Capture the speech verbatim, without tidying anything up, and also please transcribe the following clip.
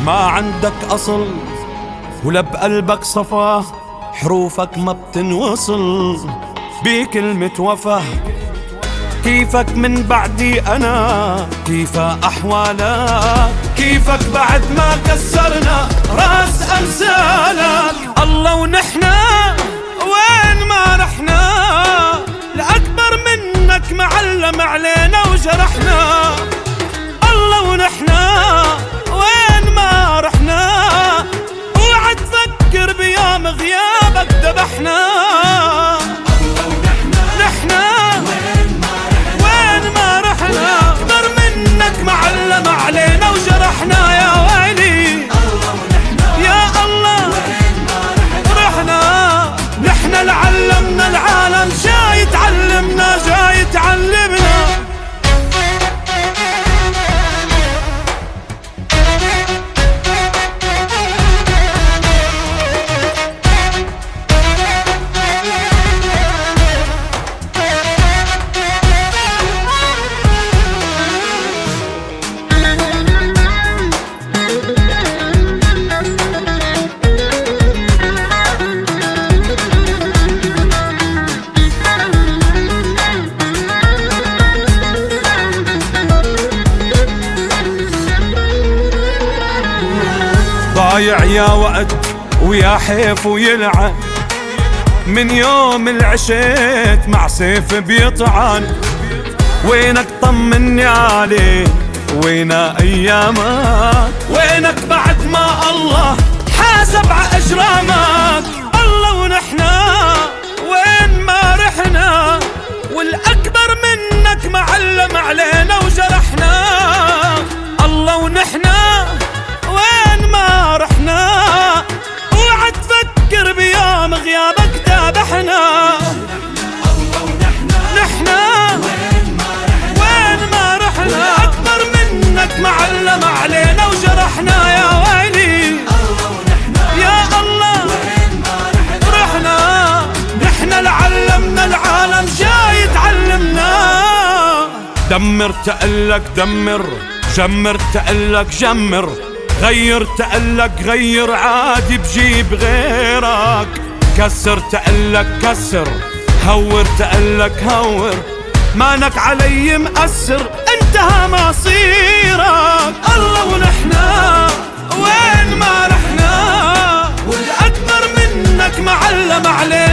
ما عندك أصل ولا بقلبك صفا، حروفك ما بتنوصل بكلمة وفا. كيفك من بعدي أنا، كيف أحوالك، كيفك بعد ما كسرنا راس أمثالك. الله ونحنا وين ما رحنا، لأكبر منك معلم علينا وجرحنا. الله ونحنا وين ما رحنا، اوعى تفكر بيوم غيابك ذبحنا. الله ونحنا نحنا وين ما رحنا، أكبر منك معلم علينا وجرحنا. يا ويلي الله ونحنا يا الله وين ما رحنا، نحنا لعلمنا العالم جاي تعلمنا، جاي تعلمنا. ضايع يا وقت ويا حيف ويلعن، من يوم العشيت مع سيف بيطعن. وينك طمني عليك، وين ايامك، وينك بعد ما الله حاسب ع اجرامك. الله ونحنا وين ما رحنا، والاكبر منك معلم علينا وجرحنا. الله ونحنا وين ما رحنا، اوعى تفكر بيوم غيابك ذبحنا. الله ونحنا نحنا وين ما رحنا، اكبر منك معلم علينا وجرحنا. يا ويلي الله ونحنا يا الله وين ما رحنا، نحنا لعلمنا العالم جاي تعلمنا. دمر تقلك دمر، جمر تقلك جمر، غير تقلك غير، عادي بجيب غيرك. كسر تقلك كسر، هور تقلك هور، مانك علي مأثر، انتهى مصيرك. الله ونحنا وين ما رحنا، والأكبر منك معلم علينا